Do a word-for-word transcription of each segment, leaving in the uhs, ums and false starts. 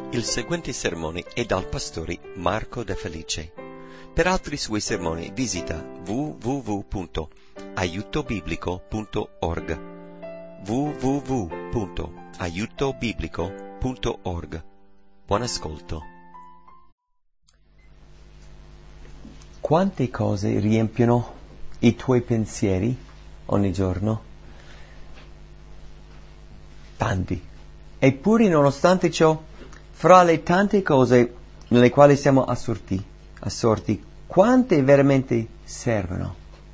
Il seguente sermone è dal pastore Marco De Felice. Per altri suoi sermoni visita w w w punto aiuto biblico punto org w w w punto aiuto biblico punto org. Buon ascolto. Quante cose riempiono i tuoi pensieri ogni giorno? Tanti. Eppure, nonostante ciò, fra le tante cose nelle quali siamo assorti, assorti, quante veramente servono?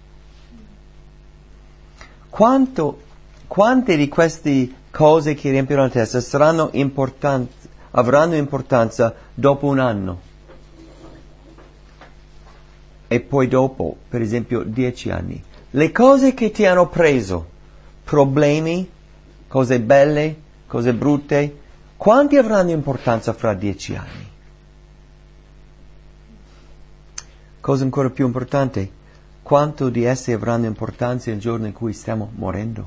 Quanto, quante di queste cose che riempiono la testa saranno importanti, avranno importanza dopo un anno? E poi dopo, per esempio, dieci anni. Le cose che ti hanno preso, problemi, cose belle, cose brutte, quanti avranno importanza fra dieci anni? Cosa ancora più importante, quanto di esse avranno importanza il giorno in cui stiamo morendo?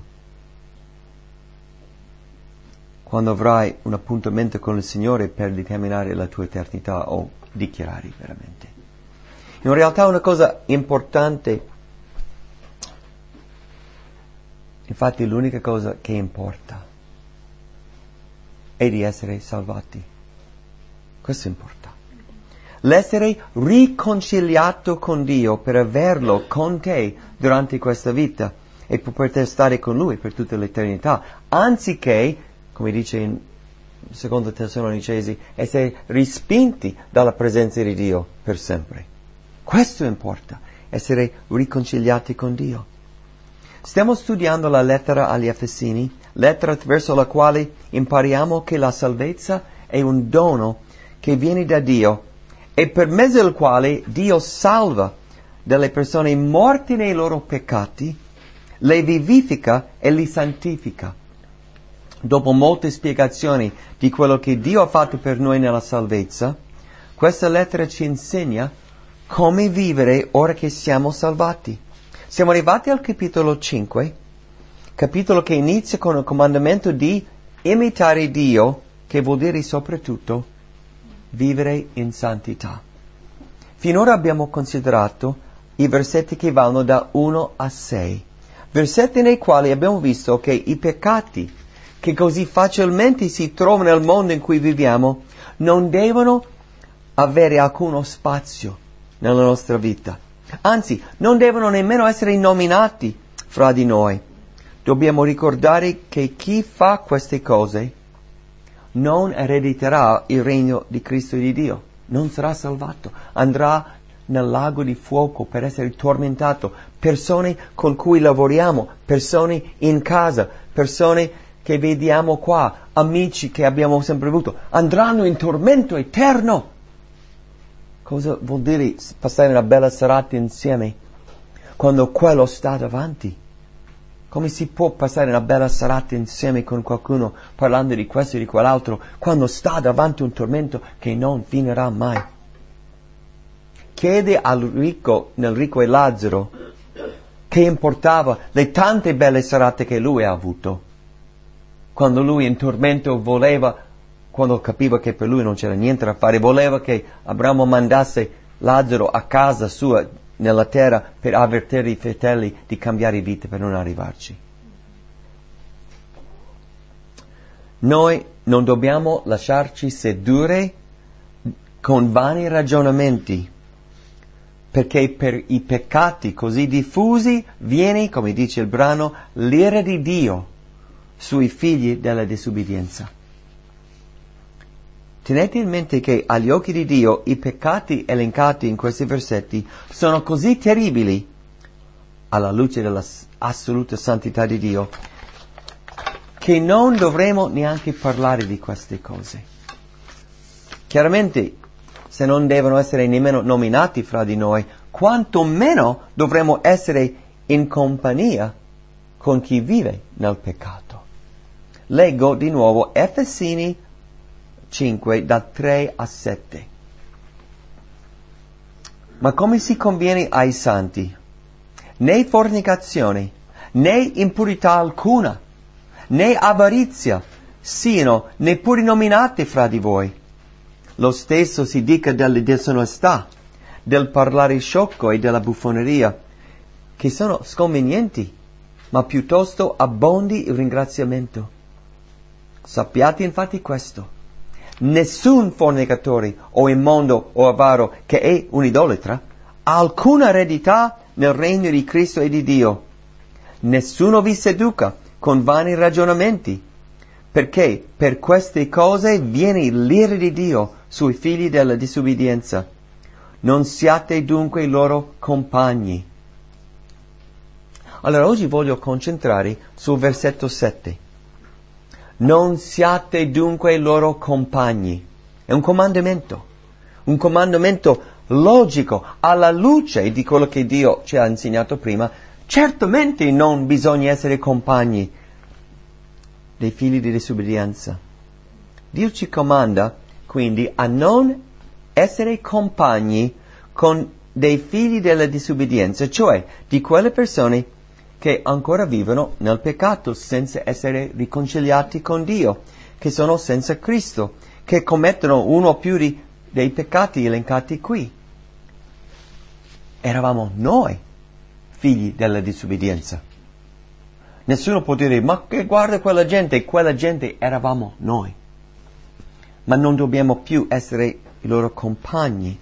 Quando avrai un appuntamento con il Signore per determinare la tua eternità o dichiarare veramente. In realtà una cosa importante, infatti l'unica cosa che importa, è di essere salvati. Questo importa. L'essere riconciliato con Dio per averlo con te durante questa vita e per poter stare con Lui per tutta l'eternità, anziché, come dice in secondo Tessalonicesi, essere respinti dalla presenza di Dio per sempre. Questo importa, essere riconciliati con Dio. Stiamo studiando la lettera agli Efesini, lettera attraverso la quale impariamo che la salvezza è un dono che viene da Dio e per mezzo del quale Dio salva delle persone morte nei loro peccati, le vivifica e li santifica. Dopo molte spiegazioni di quello che Dio ha fatto per noi nella salvezza, questa lettera ci insegna come vivere ora che siamo salvati. Siamo arrivati al capitolo cinque, capitolo che inizia con il comandamento di imitare Dio, che vuol dire soprattutto vivere in santità. Finora abbiamo considerato i versetti che vanno da uno a sei, versetti nei quali abbiamo visto che i peccati che così facilmente si trovano nel mondo in cui viviamo non devono avere alcuno spazio nella nostra vita. Anzi, non devono nemmeno essere nominati fra di noi. Dobbiamo ricordare che chi fa queste cose non erediterà il regno di Cristo e di Dio, non sarà salvato, andrà nel lago di fuoco per essere tormentato. Persone con cui lavoriamo, persone in casa, persone che vediamo qua, amici che abbiamo sempre avuto, andranno in tormento eterno. Cosa vuol dire passare una bella serata insieme quando quello sta davanti? Come si può passare una bella serata insieme con qualcuno parlando di questo e di quell'altro quando sta davanti un tormento che non finirà mai? Chiede al ricco, nel ricco e Lazzaro, che importava le tante belle serate che lui ha avuto. Quando lui in tormento voleva, quando capiva che per lui non c'era niente da fare, voleva che Abramo mandasse Lazzaro a casa sua nella terra per avvertire i fratelli di cambiare vita per non arrivarci. Noi non dobbiamo lasciarci sedurre con vani ragionamenti, perché per i peccati così diffusi viene, come dice il brano, l'ira di Dio sui figli della disobbedienza. Tenete in mente che agli occhi di Dio i peccati elencati in questi versetti sono così terribili, alla luce della assoluta santità di Dio, che non dovremo neanche parlare di queste cose. Chiaramente, se non devono essere nemmeno nominati fra di noi, quanto meno dovremo essere in compagnia con chi vive nel peccato. Leggo di nuovo Efesini cinque, da tre a sette. Ma come si conviene ai santi? Né fornicazione, né impurità alcuna, né avarizia siano neppure nominate fra di voi, Lo stesso si dica della disonestà, del parlare sciocco e della buffoneria, che sono sconvenienti, ma piuttosto abbondi il ringraziamento. Sappiate infatti questo: nessun fornicatore o immondo o avaro che è un idolatra ha alcuna eredità nel regno di Cristo e di Dio. Nessuno vi seduca con vani ragionamenti, perché per queste cose viene l'ira di Dio sui figli della disobbedienza. Non siate dunque i loro compagni. Allora oggi voglio concentrare sul versetto sette. Non siate dunque i loro compagni. È un comandamento, un comandamento logico alla luce di quello che Dio ci ha insegnato prima. Certamente non bisogna essere compagni dei figli di disobbedienza. Dio ci comanda quindi a non essere compagni con dei figli della disobbedienza, cioè di quelle persone che ancora vivono nel peccato senza essere riconciliati con Dio, che sono senza Cristo, che commettono uno o più di, dei peccati elencati qui. Eravamo noi figli della disobbedienza. Nessuno può dire, ma che guarda quella gente, quella gente eravamo noi. Ma non dobbiamo più essere i loro compagni.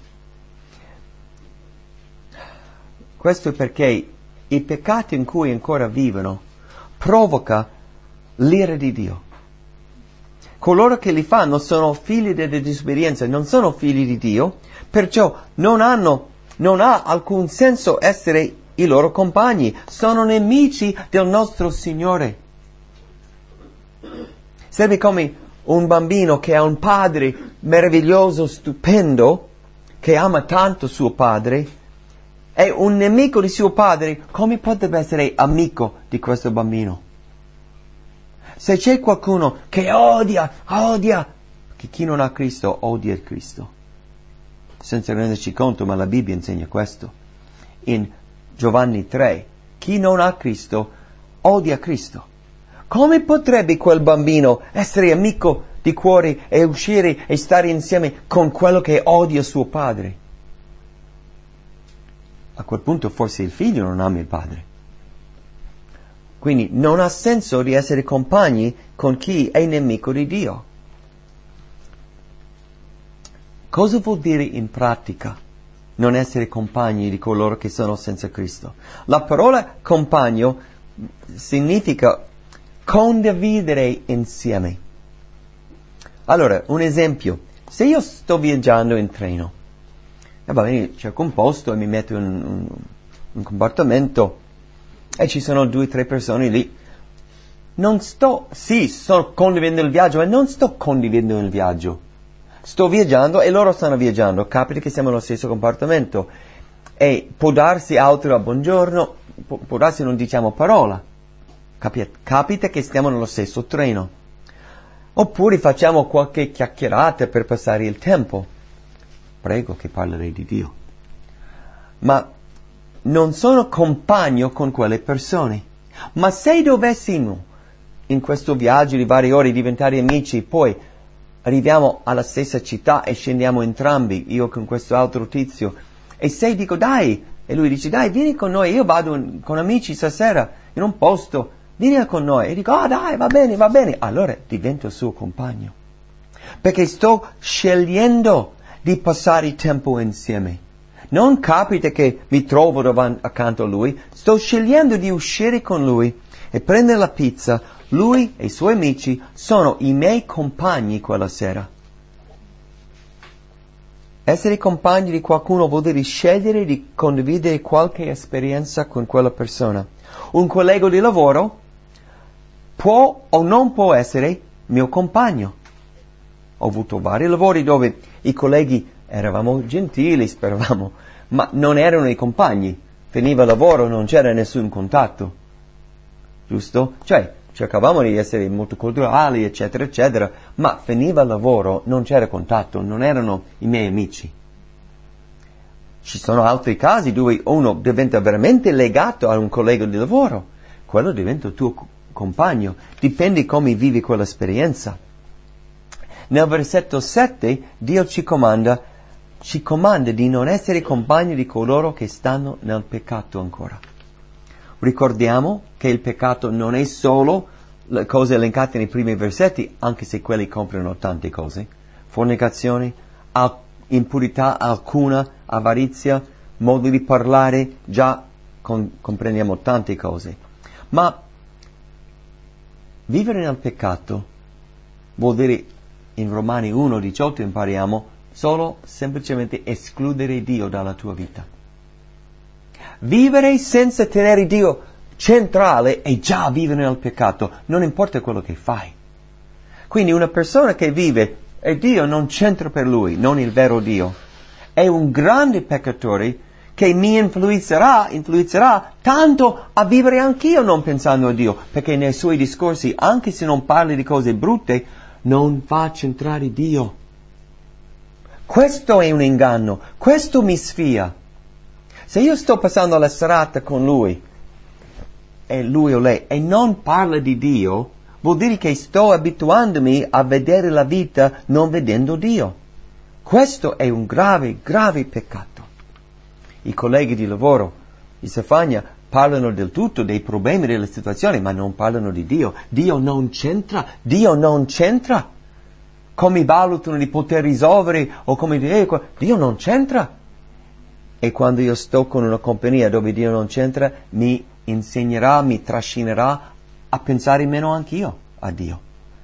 Questo è perché i peccati in cui ancora vivono provoca l'ira di Dio. Coloro che li fanno sono figli della disobbedienza, non sono figli di Dio, perciò non hanno, non ha alcun senso essere i loro compagni, sono nemici del nostro Signore. Sarebbe come un bambino che ha un padre meraviglioso, stupendo, che ama tanto suo padre, è un nemico di suo padre. Come potrebbe essere amico di questo bambino? Se c'è qualcuno che odia, odia, che chi non ha Cristo odia il Cristo, senza renderci conto, ma la Bibbia insegna questo. In Giovanni tre, chi non ha Cristo odia Cristo. Come potrebbe quel bambino essere amico di cuore e uscire e stare insieme con quello che odia suo padre? A quel punto forse il figlio non ama il padre. Quindi non ha senso di essere compagni con chi è nemico di Dio. Cosa vuol dire in pratica non essere compagni di coloro che sono senza Cristo? La parola compagno significa condividere insieme. Allora, un esempio. Se io sto viaggiando in treno, e va bene, cerco un posto e mi metto in un, un compartimento e ci sono due o tre persone lì. Non sto, sì, sto condividendo il viaggio, ma non sto condividendo il viaggio. Sto viaggiando e loro stanno viaggiando. Capita che siamo nello stesso compartimento e può darsi altro a buongiorno, può, può darsi non diciamo parola. Capita, capita che stiamo nello stesso treno. Oppure facciamo qualche chiacchierata per passare il tempo. Prego che parlerei di Dio. Ma non sono compagno con quelle persone. Ma se dovessimo in questo viaggio di varie ore diventare amici, poi arriviamo alla stessa città e scendiamo entrambi, io con questo altro tizio, e se dico dai, e lui dice dai vieni con noi, io vado con amici stasera in un posto, vieni con noi, e dico ah dai va bene, va bene, allora divento il suo compagno, perché sto scegliendo di passare tempo insieme. Non capita che mi trovo davanti, accanto a lui, sto scegliendo di uscire con lui e prendere la pizza. Lui e i suoi amici sono i miei compagni quella sera. Essere compagni di qualcuno vuol dire scegliere di condividere qualche esperienza con quella persona. Un collega di lavoro può o non può essere mio compagno. Ho avuto vari lavori dove i colleghi eravamo gentili, speravamo, ma non erano i compagni. Finiva il lavoro, non c'era nessun contatto. Giusto? Cioè, cercavamo di essere molto culturali, eccetera, eccetera, ma finiva il lavoro, non c'era contatto, non erano i miei amici. Ci sono altri casi dove uno diventa veramente legato a un collega di lavoro, quello diventa il tuo compagno, dipende come vivi quell'esperienza. Nel versetto sette Dio ci comanda, ci comanda di non essere compagni di coloro che stanno nel peccato ancora. Ricordiamo che il peccato non è solo le cose elencate nei primi versetti, anche se quelli comprendono tante cose. Fornicazione, al- impurità alcuna, avarizia, modo di parlare, già con- comprendiamo tante cose. Ma vivere nel peccato vuol dire, in Romani uno diciotto impariamo, solo semplicemente escludere Dio dalla tua vita. Vivere senza tenere Dio centrale è già vivere nel peccato, non importa quello che fai. Quindi una persona che vive e Dio non c'entra per lui, non il vero Dio, è un grande peccatore che mi influenzerà, influenzerà tanto a vivere anch'io non pensando a Dio, perché nei suoi discorsi, anche se non parli di cose brutte, non fa centrare Dio. Questo è un inganno, questo mi sfia. Se io sto passando la serata con lui, e lui o lei, e non parla di Dio, vuol dire che sto abituandomi a vedere la vita non vedendo Dio. Questo è un grave, grave peccato. I colleghi di lavoro di Stefania parlano del tutto, dei problemi, delle situazioni, ma non parlano di Dio. Dio non c'entra, Dio non c'entra. Come valutano di poter risolvere o come dire, Dio non c'entra. E quando io sto con una compagnia dove Dio non c'entra, mi insegnerà, mi trascinerà a pensare meno anch'io a Dio.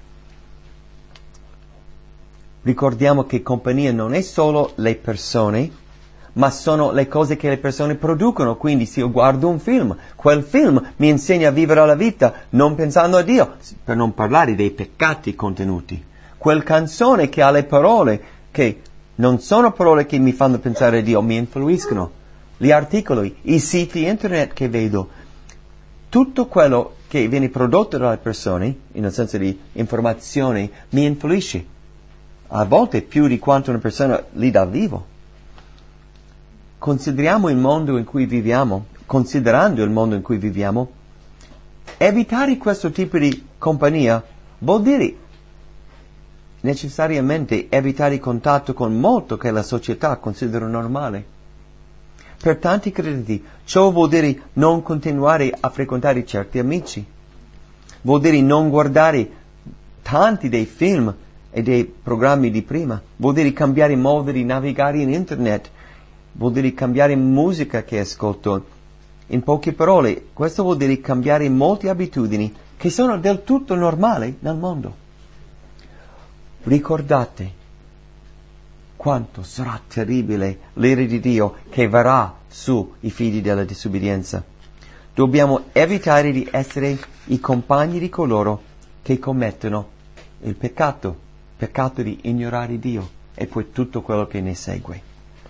Ricordiamo che compagnia non è solo le persone, ma sono le cose che le persone producono. Quindi se io guardo un film, quel film mi insegna a vivere la vita non pensando a Dio, per non parlare dei peccati contenuti. Quel canzone che ha le parole che non sono parole che mi fanno pensare a Dio, mi influiscono. Gli articoli, i siti internet che vedo, tutto quello che viene prodotto dalle persone, in un senso di informazione, mi influisce. A volte più di quanto una persona lì dal vivo. Consideriamo il mondo in cui viviamo, considerando il mondo in cui viviamo, evitare questo tipo di compagnia vuol dire necessariamente evitare contatto con molto che la società considera normale. Per tanti credenti ciò vuol dire non continuare a frequentare certi amici, vuol dire non guardare tanti dei film e dei programmi di prima, vuol dire cambiare modo di navigare in internet, vuol dire cambiare musica che ascolto. In poche parole, questo vuol dire cambiare molte abitudini che sono del tutto normali nel mondo. Ricordate quanto sarà terribile l'ira di Dio che verrà sui figli della disobbedienza. Dobbiamo evitare di essere i compagni di coloro che commettono il peccato, peccato di ignorare Dio e poi tutto quello che ne segue.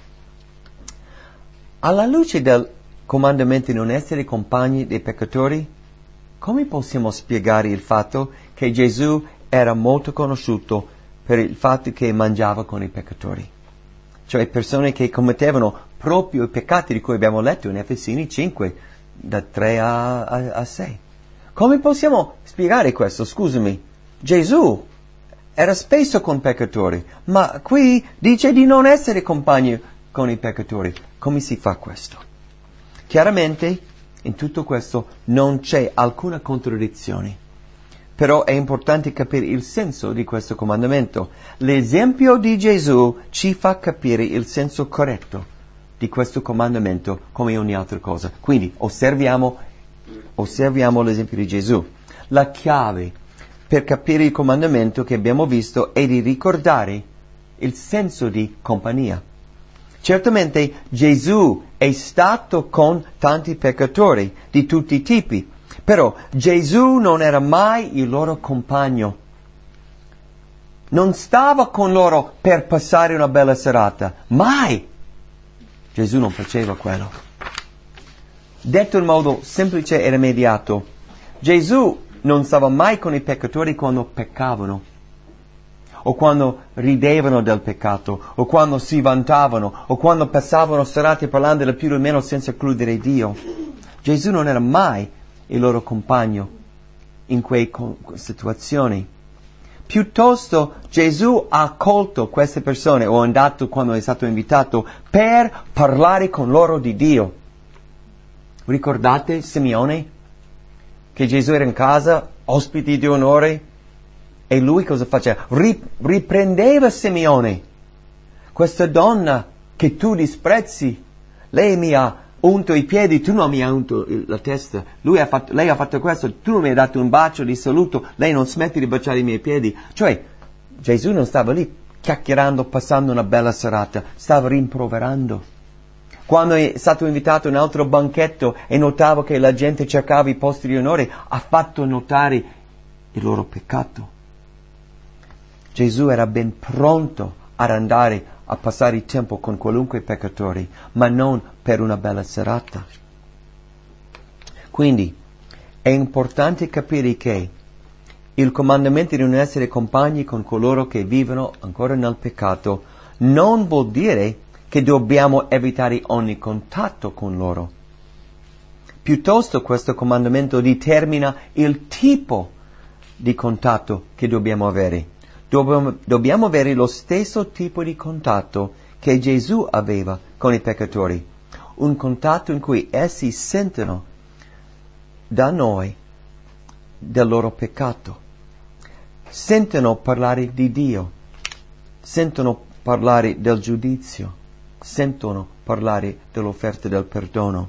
Alla luce del comandamento di non essere compagni dei peccatori, come possiamo spiegare il fatto che Gesù era molto conosciuto per il fatto che mangiava con i peccatori? Cioè persone che commettevano proprio i peccati di cui abbiamo letto in Efesini cinque, da tre a, a, a sei. Come possiamo spiegare questo? Scusami, Gesù era spesso con peccatori, ma qui dice di non essere compagni con i peccatori. Come si fa questo? Chiaramente in tutto questo non c'è alcuna contraddizione, però è importante capire il senso di questo comandamento. L'esempio di Gesù ci fa capire il senso corretto di questo comandamento come ogni altra cosa. Quindi osserviamo, osserviamo l'esempio di Gesù. La chiave per capire il comandamento che abbiamo visto è di ricordare il senso di compagnia. Certamente Gesù è stato con tanti peccatori di tutti i tipi, però Gesù non era mai il loro compagno. Non stava con loro per passare una bella serata, mai! Gesù non faceva quello. Detto in modo semplice e immediato, Gesù non stava mai con i peccatori quando peccavano, o quando ridevano del peccato, o quando si vantavano, o quando passavano serate parlando del più o meno senza includere Dio. Gesù non era mai il loro compagno in quelle situazioni. Piuttosto Gesù ha accolto queste persone, o è andato quando è stato invitato, per parlare con loro di Dio. Ricordate Simeone? Che Gesù era in casa, ospiti di onore, e lui cosa faceva? Rip- riprendeva Simeone. Questa donna che tu disprezzi, lei mi ha unto i piedi, tu non mi hai unto la testa. Lui ha fatto, lei ha fatto questo, tu non mi hai dato un bacio di saluto, lei non smette di baciare i miei piedi. Cioè, Gesù non stava lì chiacchierando, passando una bella serata, stava rimproverando. Quando è stato invitato a un altro banchetto e notava che la gente cercava i posti di onore, ha fatto notare il loro peccato. Gesù era ben pronto ad andare a passare il tempo con qualunque peccatore, ma non per una bella serata. Quindi è importante capire che il comandamento di non essere compagni con coloro che vivono ancora nel peccato non vuol dire che dobbiamo evitare ogni contatto con loro. Piuttosto questo comandamento determina il tipo di contatto che dobbiamo avere. Dobbiamo, dobbiamo avere lo stesso tipo di contatto che Gesù aveva con i peccatori. Un contatto in cui essi sentono da noi del loro peccato. Sentono parlare di Dio. Sentono parlare del giudizio. Sentono parlare dell'offerta del perdono.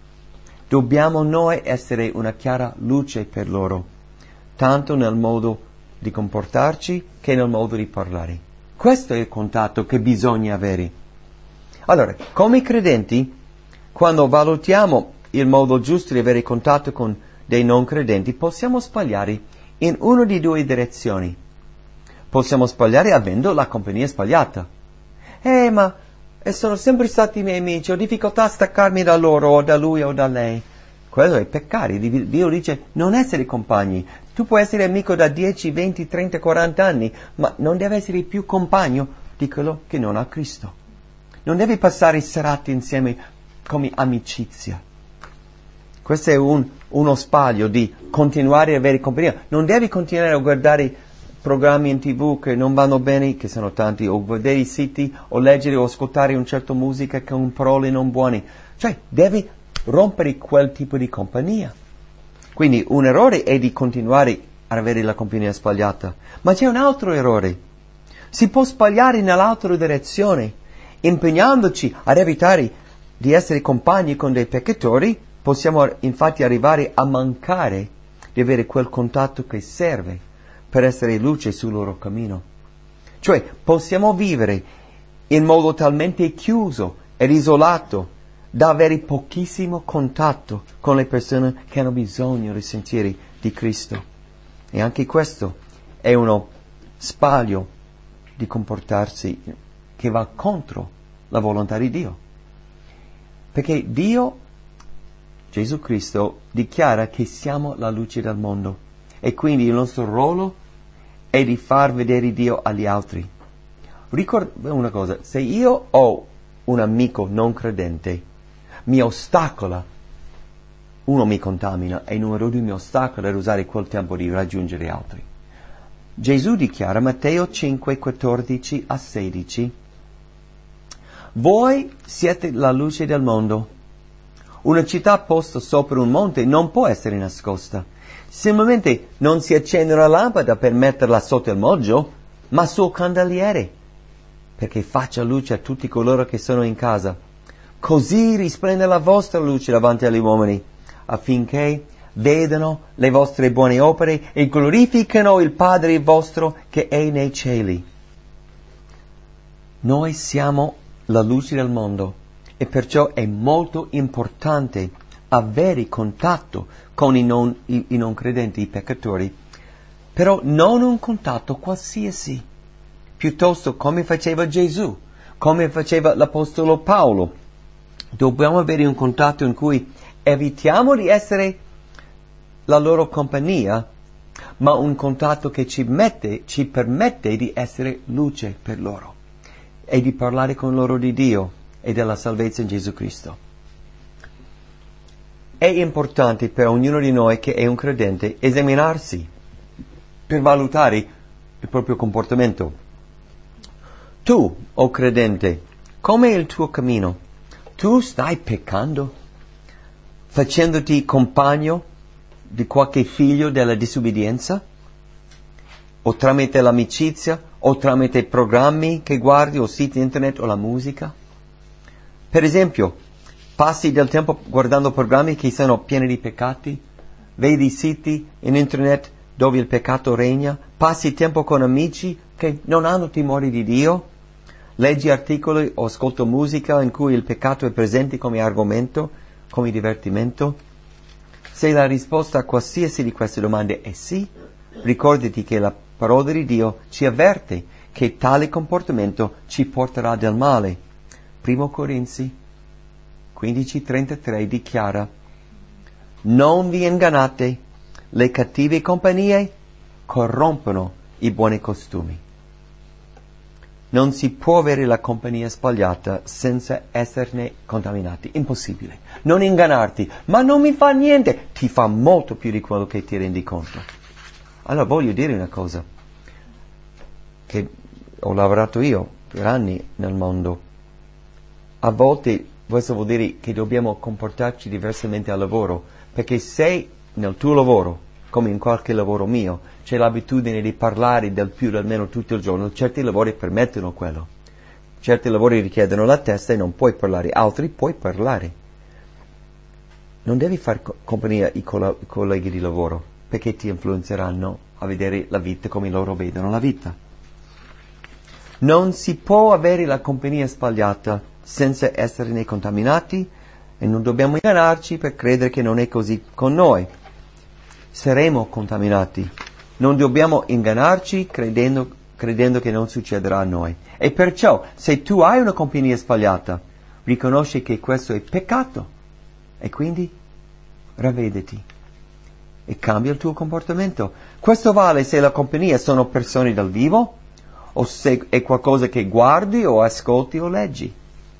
Dobbiamo noi essere una chiara luce per loro, tanto nel modo di comportarci che nel modo di parlare. Questo è il contatto che bisogna avere. Allora, come credenti, quando valutiamo il modo giusto di avere contatto con dei non credenti, possiamo sbagliare in una di due direzioni. Possiamo sbagliare avendo la compagnia sbagliata. Eh, ma sono sempre stati i miei amici, ho difficoltà a staccarmi da loro, o da lui o da lei. Quello è peccare. Dio dice non essere compagni. Tu puoi essere amico da dieci, venti, trenta, quaranta anni, ma non deve essere più compagno di quello che non ha Cristo. Non devi passare serate insieme come amicizia. Questo è un, uno sbaglio di continuare ad avere compagnia. Non devi continuare a guardare programmi in tv che non vanno bene, che sono tanti, o vedere i siti, o leggere o ascoltare una certa musica con parole non buone. Cioè, devi rompere quel tipo di compagnia. Quindi un errore è di continuare ad avere la compagnia sbagliata. Ma c'è un altro errore. Si può sbagliare nell'altra direzione. Impegnandoci ad evitare di essere compagni con dei peccatori, possiamo infatti arrivare a mancare di avere quel contatto che serve per essere luce sul loro cammino. Cioè, possiamo vivere in modo talmente chiuso ed isolato da avere pochissimo contatto con le persone che hanno bisogno di sentire di Cristo. E anche questo è uno sbaglio di comportarsi che va contro la volontà di Dio. Perché Dio, Gesù Cristo, dichiara che siamo la luce del mondo e quindi il nostro ruolo è di far vedere Dio agli altri. Ricorda una cosa, se io ho un amico non credente, mi ostacola, uno mi contamina e numero due mi ostacola ad usare quel tempo di raggiungere altri. Gesù dichiara, Matteo cinque, quattordici a sedici, voi siete la luce del mondo. Una città posta sopra un monte non può essere nascosta. Semplicemente non si accende una lampada per metterla sotto il moggio, ma sul candeliere, perché faccia luce a tutti coloro che sono in casa. Così risplende la vostra luce davanti agli uomini, affinché vedano le vostre buone opere e glorificano il Padre vostro che è nei cieli. Noi siamo la luce del mondo e perciò è molto importante avere contatto con i non, i, i non credenti, i peccatori, però non un contatto qualsiasi, piuttosto come faceva Gesù, come faceva l'Apostolo Paolo. Dobbiamo avere un contatto in cui evitiamo di essere la loro compagnia, ma un contatto che ci, mette, ci permette di essere luce per loro e di parlare con loro di Dio e della salvezza in Gesù Cristo. È importante per ognuno di noi che è un credente esaminarsi per valutare il proprio comportamento. Tu, o credente, come è il tuo cammino? Tu stai peccando? Facendoti compagno di qualche figlio della disobbedienza? O tramite l'amicizia? O tramite programmi che guardi, o siti internet, o la musica? Per esempio, passi del tempo guardando programmi che sono pieni di peccati? Vedi siti in internet dove il peccato regna? Passi tempo con amici che non hanno timore di Dio? Leggi articoli o ascolti musica in cui il peccato è presente come argomento, come divertimento? Se la risposta a qualsiasi di queste domande è sì, ricordati che la parola di Dio ci avverte che tale comportamento ci porterà del male. Primo Corinzi quindici trentatré dichiara: non vi ingannate, le cattive compagnie corrompono i buoni costumi. Non si può avere la compagnia sbagliata senza esserne contaminati. Impossibile. Non ingannarti. Ma non mi fa niente. Ti fa molto più di quello che ti rendi conto. Allora voglio dire una cosa. Che ho lavorato io per anni nel mondo. A volte questo vuol dire che dobbiamo comportarci diversamente al lavoro. Perché se nel tuo lavoro, come in qualche lavoro mio, c'è l'abitudine di parlare del più del meno tutto il giorno, certi lavori permettono quello. Certi lavori richiedono la testa e non puoi parlare, altri puoi parlare. Non devi fare co- compagnia ai coll- colleghi di lavoro, perché ti influenzeranno a vedere la vita come loro vedono la vita. Non si può avere la compagnia sbagliata senza esserne contaminati e non dobbiamo ingannarci per credere che non è così con noi. Saremo contaminati. Non dobbiamo ingannarci credendo, credendo che non succederà a noi. E perciò, se tu hai una compagnia sbagliata, riconosci che questo è peccato e quindi ravvediti e cambia il tuo comportamento. Questo vale se la compagnia sono persone dal vivo o se è qualcosa che guardi o ascolti o leggi.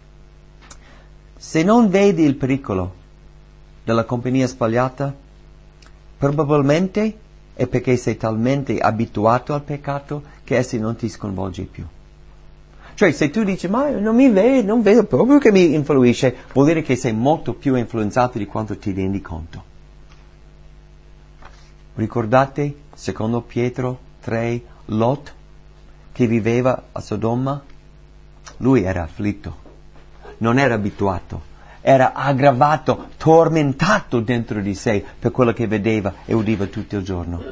Se non vedi il pericolo della compagnia sbagliata, probabilmente è perché sei talmente abituato al peccato che essi non ti sconvolge più. Cioè, se tu dici, ma non mi vedo, non vedo proprio che mi influisce, vuol dire che sei molto più influenzato di quanto ti rendi conto. Ricordate, secondo Pietro tre, Lot, che viveva a Sodoma? Lui era afflitto, non era abituato. Era aggravato, tormentato dentro di sé per quello che vedeva e udiva tutto il giorno.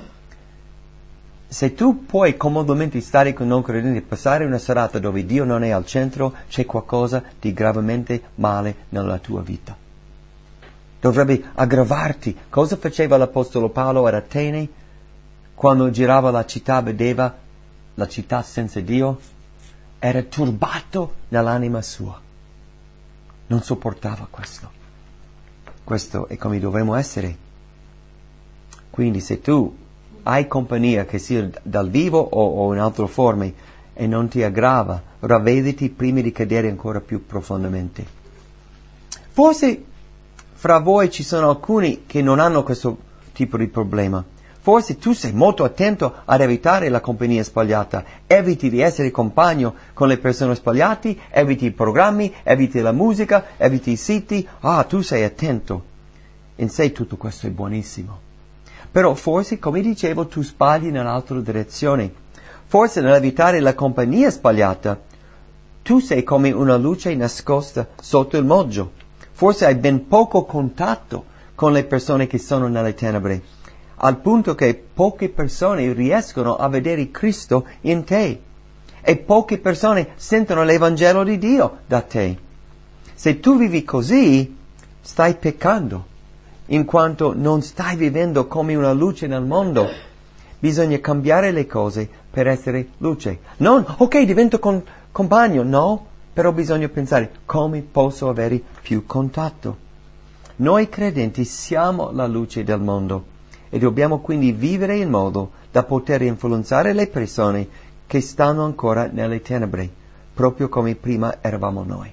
Se tu puoi comodamente stare con non credenti e passare una serata dove Dio non è al centro, c'è qualcosa di gravemente male nella tua vita. Dovrebbe aggravarti. Cosa faceva l'Apostolo Paolo ad Atene? Quando girava la città, vedeva la città senza Dio? Era turbato nell'anima sua. Non sopportava questo. Questo è come dovremmo essere. Quindi se tu hai compagnia, che sia dal vivo o, o in altre forme, e non ti aggrava, ravvediti prima di cadere ancora più profondamente. Forse fra voi ci sono alcuni che non hanno questo tipo di problema. Forse tu sei molto attento ad evitare la compagnia sbagliata, eviti di essere compagno con le persone sbagliate, eviti i programmi, eviti la musica, eviti i siti. Ah, tu sei attento. In sé tutto questo è buonissimo. Però forse, come dicevo, tu sbagli nell'altra direzione. Forse nell'evitare la compagnia sbagliata, tu sei come una luce nascosta sotto il moggio. Forse hai ben poco contatto con le persone che sono nelle tenebre, al punto che poche persone riescono a vedere Cristo in te e poche persone sentono l'Evangelo di Dio da te. Se tu vivi così, stai peccando, in quanto non stai vivendo come una luce nel mondo. Bisogna cambiare le cose per essere luce. Non, ok, divento con, compagno, no, però bisogna pensare come posso avere più contatto. Noi credenti siamo la luce del mondo. E dobbiamo quindi vivere in modo da poter influenzare le persone che stanno ancora nelle tenebre, proprio come prima eravamo noi.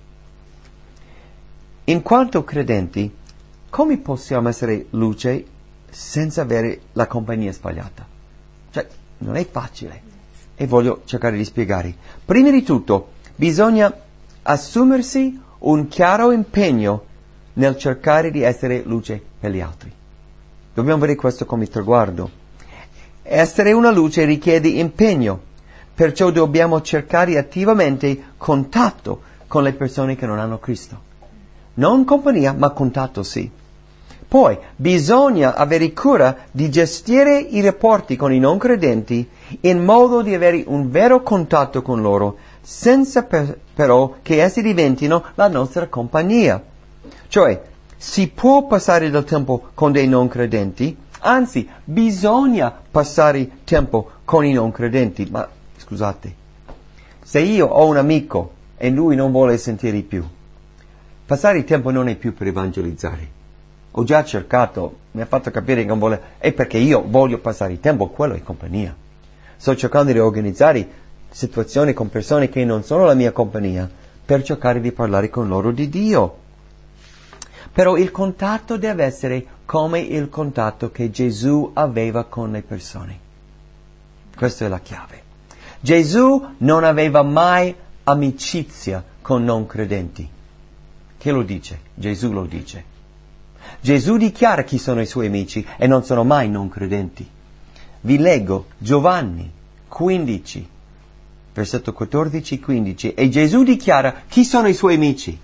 In quanto credenti, come possiamo essere luce senza avere la compagnia sbagliata? Cioè, non è facile e voglio cercare di spiegare. Prima di tutto, bisogna assumersi un chiaro impegno nel cercare di essere luce per gli altri. Dobbiamo vedere questo come traguardo. Essere una luce richiede impegno, perciò dobbiamo cercare attivamente contatto con le persone che non hanno Cristo. Non compagnia, ma contatto sì. Poi bisogna avere cura di gestire i rapporti con i non credenti in modo di avere un vero contatto con loro, senza per, però che essi diventino la nostra compagnia. Cioè, si può passare del tempo con dei non credenti, anzi, bisogna passare tempo con i non credenti. Ma, scusate, se io ho un amico e lui non vuole sentire più, passare il tempo non è più per evangelizzare. Ho già cercato, mi ha fatto capire che non vuole, è perché io voglio passare il tempo, quello è compagnia. Sto cercando di organizzare situazioni con persone che non sono la mia compagnia, per cercare di parlare con loro di Dio. Però il contatto deve essere come il contatto che Gesù aveva con le persone. Questa è la chiave. Gesù non aveva mai amicizia con non credenti. Chi lo dice? Gesù lo dice. Gesù dichiara chi sono i suoi amici e non sono mai non credenti. Vi leggo Giovanni quindici, versetto quattordici quindici, e Gesù dichiara chi sono i suoi amici.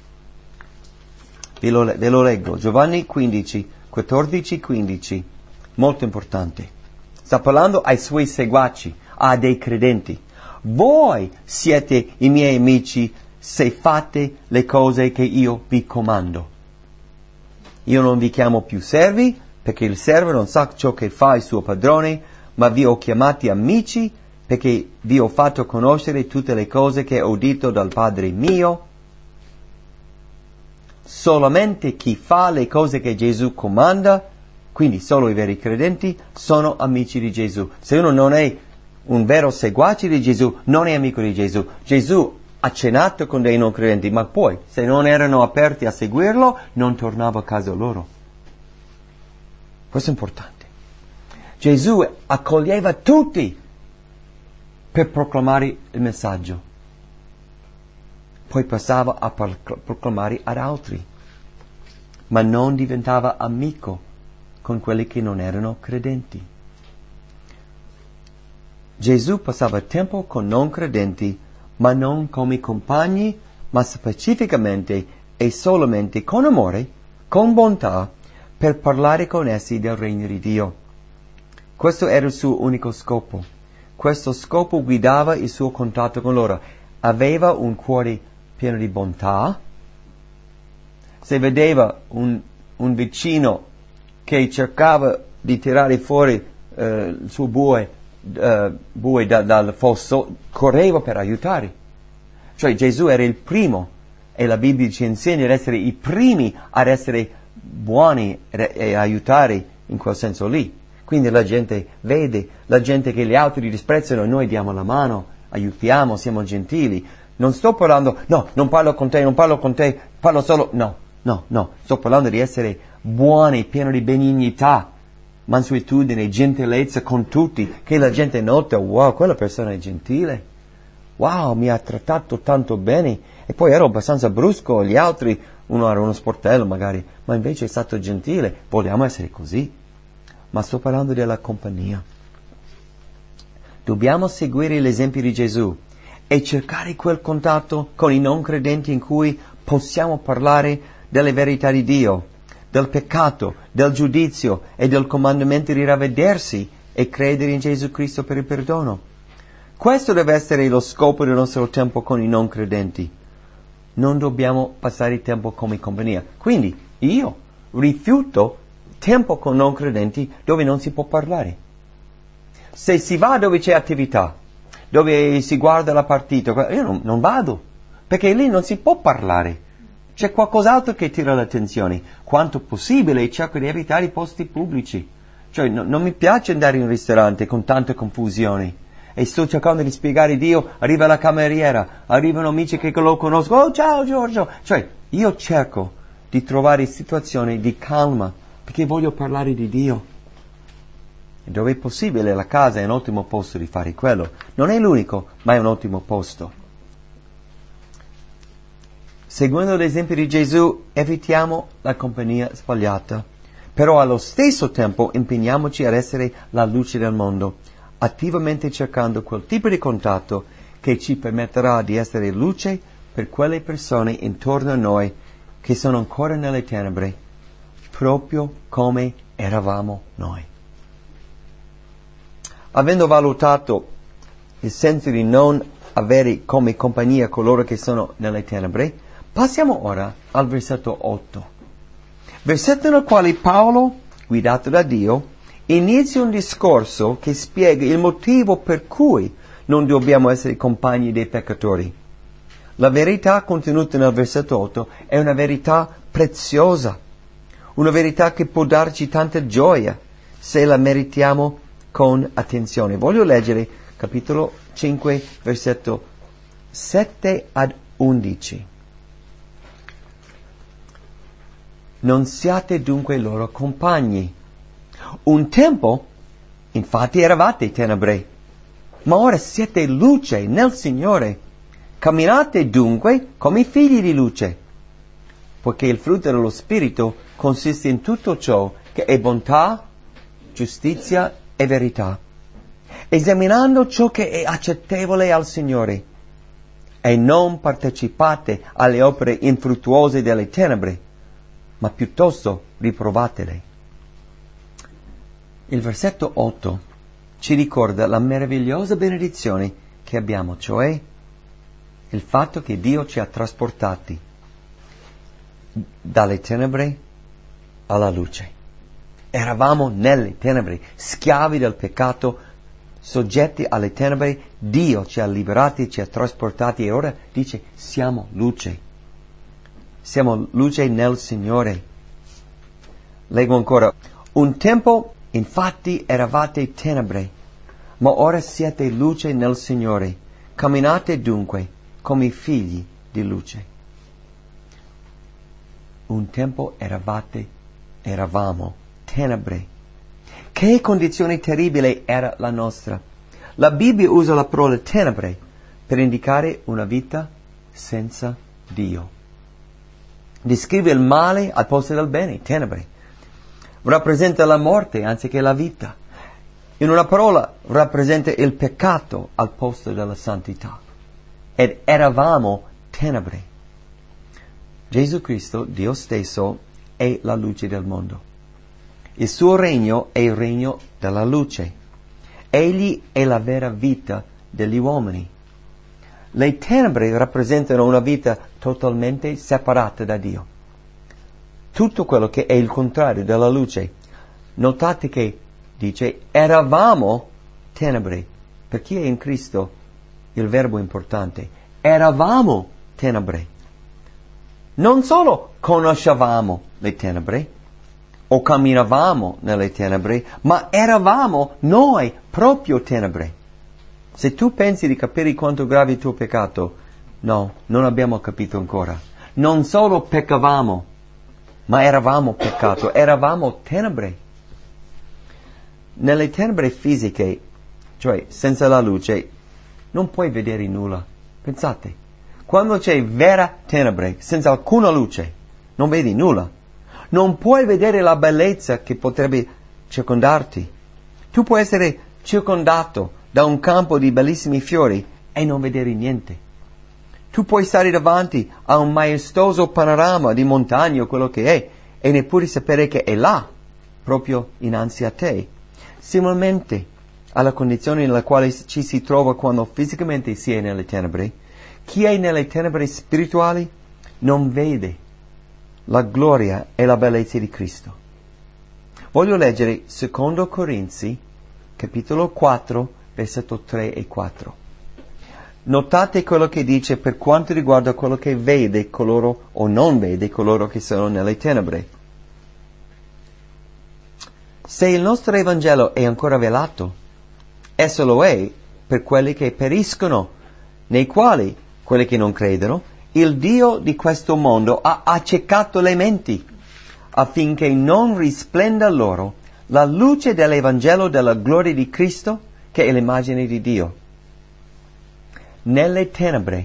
Ve lo, ve lo leggo, Giovanni quindici, quattordici quindici, molto importante. Sta parlando ai suoi seguaci, a dei credenti. Voi siete i miei amici se fate le cose che io vi comando. Io non vi chiamo più servi, perché il servo non sa ciò che fa il suo padrone, ma vi ho chiamati amici, perché vi ho fatto conoscere tutte le cose che ho udito dal Padre mio. Solamente chi fa le cose che Gesù comanda, quindi solo i veri credenti, sono amici di Gesù. Se uno non è un vero seguace di Gesù, non è amico di Gesù. Gesù ha cenato con dei non credenti, ma poi, se non erano aperti a seguirlo, non tornava a casa loro. Questo è importante. Gesù accoglieva tutti per proclamare il messaggio. Poi passava a proclamare ad altri, ma non diventava amico con quelli che non erano credenti. Gesù passava tempo con non credenti, ma non come compagni, ma specificamente e solamente con amore, con bontà, per parlare con essi del regno di Dio. Questo era il suo unico scopo. Questo scopo guidava il suo contatto con loro. Aveva un cuore pieno di bontà. Se vedeva un, un vicino che cercava di tirare fuori eh, il suo bue, Uh, bue da, dal fosso, correva per aiutare. Cioè Gesù era il primo, e la Bibbia ci insegna ad essere i primi ad essere buoni e, e aiutare in quel senso lì. Quindi la gente vede, la gente che gli altri disprezzano, noi diamo la mano, aiutiamo, siamo gentili. Non sto parlando, no, non parlo con te, non parlo con te, parlo solo, no, no, no, sto parlando di essere buoni, pieno di benignità, mansuetudine, gentilezza con tutti, che la gente nota, wow, quella persona è gentile, wow, mi ha trattato tanto bene, e poi ero abbastanza brusco, gli altri, uno era uno sportello magari, ma invece è stato gentile, vogliamo essere così. Ma sto parlando della compagnia. Dobbiamo seguire l'esempio di Gesù e cercare quel contatto con i non credenti in cui possiamo parlare delle verità di Dio, del peccato, del giudizio e del comandamento di ravvedersi e credere in Gesù Cristo per il perdono. Questo deve essere lo scopo del nostro tempo con i non credenti. Non dobbiamo passare il tempo come compagnia. Quindi io rifiuto tempo con non credenti dove non si può parlare. Se si va dove c'è attività, dove si guarda la partita, io non, non vado, perché lì non si può parlare. C'è qualcos'altro che tira l'attenzione. Quanto possibile cerco di evitare i posti pubblici. Cioè no, non mi piace andare in un ristorante con tanta confusione. E sto cercando di spiegare Dio, arriva la cameriera, arrivano amici che lo conosco, oh ciao Giorgio. Cioè io cerco di trovare situazioni di calma, perché voglio parlare di Dio. E dove è possibile, la casa è un ottimo posto di fare quello. Non è l'unico, ma è un ottimo posto. Seguendo l'esempio di Gesù, evitiamo la compagnia sbagliata. Però allo stesso tempo impegniamoci ad essere la luce del mondo, attivamente cercando quel tipo di contatto che ci permetterà di essere luce per quelle persone intorno a noi che sono ancora nelle tenebre, proprio come eravamo noi. Avendo valutato il senso di non avere come compagnia coloro che sono nelle tenebre, passiamo ora al versetto otto. Versetto nel quale Paolo, guidato da Dio, inizia un discorso che spiega il motivo per cui non dobbiamo essere compagni dei peccatori. La verità contenuta nel versetto otto è una verità preziosa, una verità che può darci tanta gioia se la meritiamo con attenzione. Voglio leggere capitolo cinque, versetto sette ad undici. Non siate dunque loro compagni. Un tempo, infatti, eravate tenebre, ma ora siete luce nel Signore. Camminate dunque come figli di luce, poiché il frutto dello Spirito consiste in tutto ciò che è bontà, giustizia e verità, esaminando ciò che è accettevole al Signore, e non partecipate alle opere infruttuose delle tenebre, ma piuttosto riprovatele. Il versetto otto ci ricorda la meravigliosa benedizione che abbiamo, cioè il fatto che Dio ci ha trasportati dalle tenebre alla luce. Eravamo nelle tenebre, schiavi del peccato, soggetti alle tenebre. Dio ci ha liberati, ci ha trasportati e ora dice siamo luce. Siamo luce nel Signore. Leggo ancora. Un tempo, infatti, eravate tenebre, ma ora siete luce nel Signore. Camminate dunque come figli di luce. Un tempo eravate, eravamo tenebre. Che condizione terribile era la nostra. La Bibbia usa la parola tenebre per indicare una vita senza Dio. Descrive il male al posto del bene, tenebre. Rappresenta la morte anziché la vita. In una parola, rappresenta il peccato al posto della santità. Ed eravamo tenebre. Gesù Cristo, Dio stesso, è la luce del mondo. Il suo regno è il regno della luce. Egli è la vera vita degli uomini. Le tenebre rappresentano una vita totalmente separata da Dio. Tutto quello che è il contrario della luce. Notate che dice eravamo tenebre. Per chi è in Cristo il verbo importante. Eravamo tenebre. Non solo conoscevamo le tenebre o camminavamo nelle tenebre, ma eravamo noi proprio tenebre. Se tu pensi di capire quanto grave il tuo peccato, no, non abbiamo capito ancora. Non solo peccavamo, ma eravamo peccato, eravamo tenebre. Nelle tenebre fisiche, cioè senza la luce, non puoi vedere nulla. Pensate, quando c'è vera tenebre, senza alcuna luce, non vedi nulla. Non puoi vedere la bellezza che potrebbe circondarti. Tu puoi essere circondato da un campo di bellissimi fiori e non vedere niente. Tu puoi stare davanti a un maestoso panorama di montagna o quello che è e neppure sapere che è là, proprio innanzi a te. Similmente alla condizione nella quale ci si trova quando fisicamente si è nelle tenebre, chi è nelle tenebre spirituali non vede la gloria e la bellezza di Cristo. Voglio leggere secondo Corinzi, capitolo quattro, versetto tre e quattro. Notate quello che dice per quanto riguarda quello che vede coloro o non vede coloro che sono nelle tenebre. Se il nostro Evangelo è ancora velato, esso lo è per quelli che periscono, nei quali, quelli che non credono, il Dio di questo mondo ha accecato le menti, affinché non risplenda loro la luce dell'Evangelo della gloria di Cristo, che è l'immagine di Dio. Nelle tenebre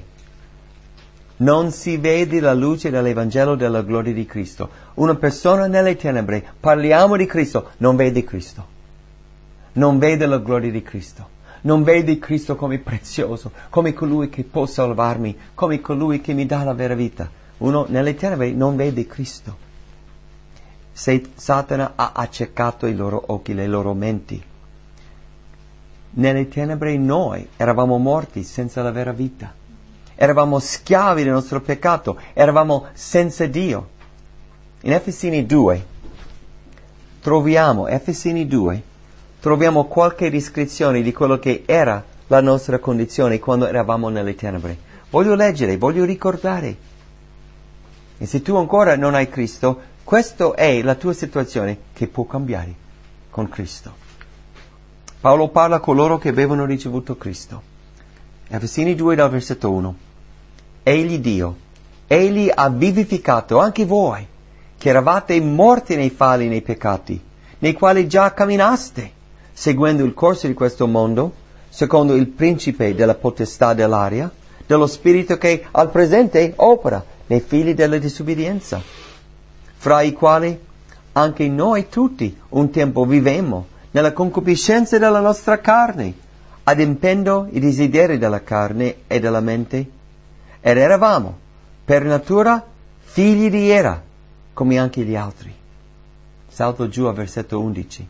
non si vede la luce dell'Evangelo della gloria di Cristo. Una persona nelle tenebre, parliamo di Cristo, non vede Cristo. Non vede la gloria di Cristo. Non vede Cristo come prezioso, come colui che può salvarmi, come colui che mi dà la vera vita. Uno nelle tenebre non vede Cristo. Se Satana ha accecato i loro occhi, le loro menti. Nelle tenebre noi eravamo morti senza la vera vita. Eravamo schiavi del nostro peccato, eravamo senza Dio. In Efesini due troviamo, Efesini due, troviamo qualche descrizione di quello che era la nostra condizione quando eravamo nelle tenebre. Voglio leggere, voglio ricordare. E se tu ancora non hai Cristo, questa è la tua situazione che può cambiare con Cristo. Paolo parla a coloro che avevano ricevuto Cristo. Efesini due dal versetto uno. Egli Dio, Egli ha vivificato anche voi, che eravate morti nei falli e nei peccati, nei quali già camminaste, seguendo il corso di questo mondo, secondo il principe della potestà dell'aria, dello spirito che al presente opera nei figli della disobbedienza, fra i quali anche noi tutti un tempo vivemmo nella concupiscenza della nostra carne, adempiendo i desideri della carne e della mente, ed eravamo per natura figli di ira, come anche gli altri. Salto giù al versetto undici.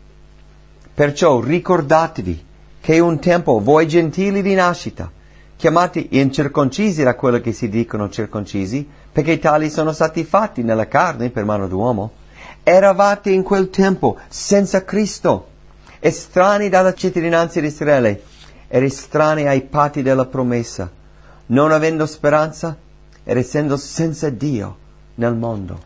Perciò ricordatevi che un tempo voi gentili di nascita, chiamati incirconcisi da quello che si dicono circoncisi, perché tali sono stati fatti nella carne per mano d'uomo, eravate in quel tempo senza Cristo, estranei dalla cittadinanza di Israele ed estranei ai patti della promessa, non avendo speranza ed essendo senza Dio nel mondo.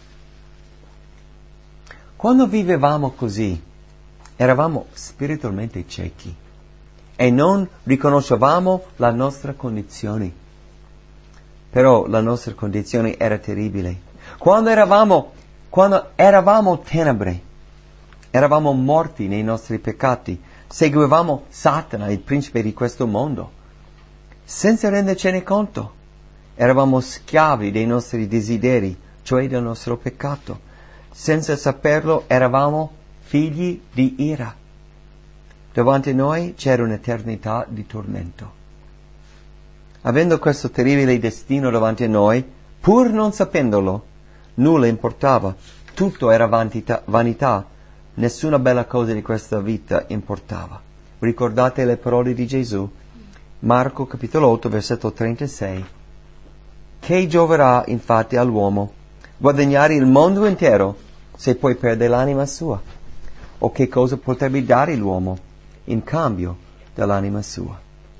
Quando vivevamo così, eravamo spiritualmente ciechi e non riconoscevamo la nostra condizione. Però la nostra condizione era terribile. Quando eravamo, quando eravamo tenebre, eravamo morti nei nostri peccati, seguivamo Satana, il principe di questo mondo, senza rendercene conto. Eravamo schiavi dei nostri desideri, cioè del nostro peccato. Senza saperlo eravamo figli di ira. Davanti a noi c'era un'eternità di tormento. Avendo questo terribile destino davanti a noi, pur non sapendolo, nulla importava. Tutto era vanità, vanità. Nessuna bella cosa di questa vita importava. Ricordate le parole di Gesù? Marco capitolo otto, versetto trentasei. Che gioverà infatti all'uomo guadagnare il mondo intero se poi perde l'anima sua? O che cosa potrebbe dare l'uomo in cambio dell'anima sua?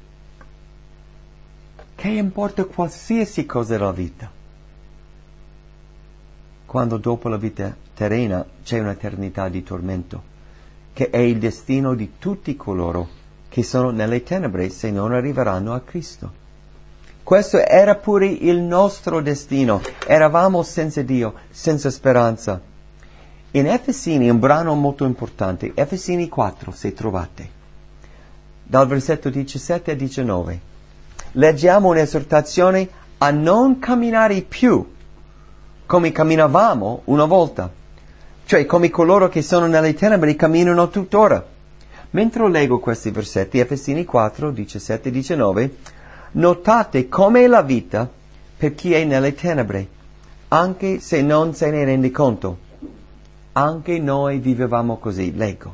Che importa qualsiasi cosa della vita, quando dopo la vita terrena c'è un'eternità di tormento, che è il destino di tutti coloro che sono nelle tenebre se non arriveranno a Cristo. Questo era pure il nostro destino. Eravamo senza Dio, senza speranza. In Efesini, un brano molto importante, Efesini quattro, se trovate, dal versetto diciassette a diciannove, leggiamo un'esortazione a non camminare più come camminavamo una volta, cioè come coloro che sono nelle tenebre camminano tuttora. Mentre leggo questi versetti, Efesini quattro, diciassette e diciannove, notate com'è la vita per chi è nelle tenebre, anche se non se ne rende conto. Anche noi vivevamo così, leggo.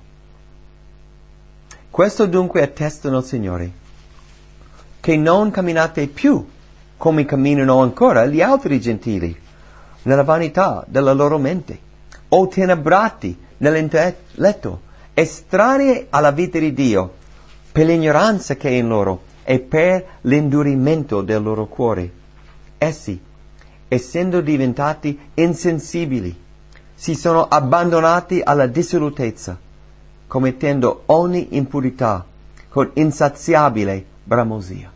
Questo dunque attestano il Signore, che non camminate più come camminano ancora gli altri gentili, nella vanità della loro mente, o tenebrati nell'intelletto, estranei alla vita di Dio, per l'ignoranza che è in loro e per l'indurimento del loro cuore. Essi, essendo diventati insensibili, si sono abbandonati alla dissolutezza, commettendo ogni impurità con insaziabile bramosia.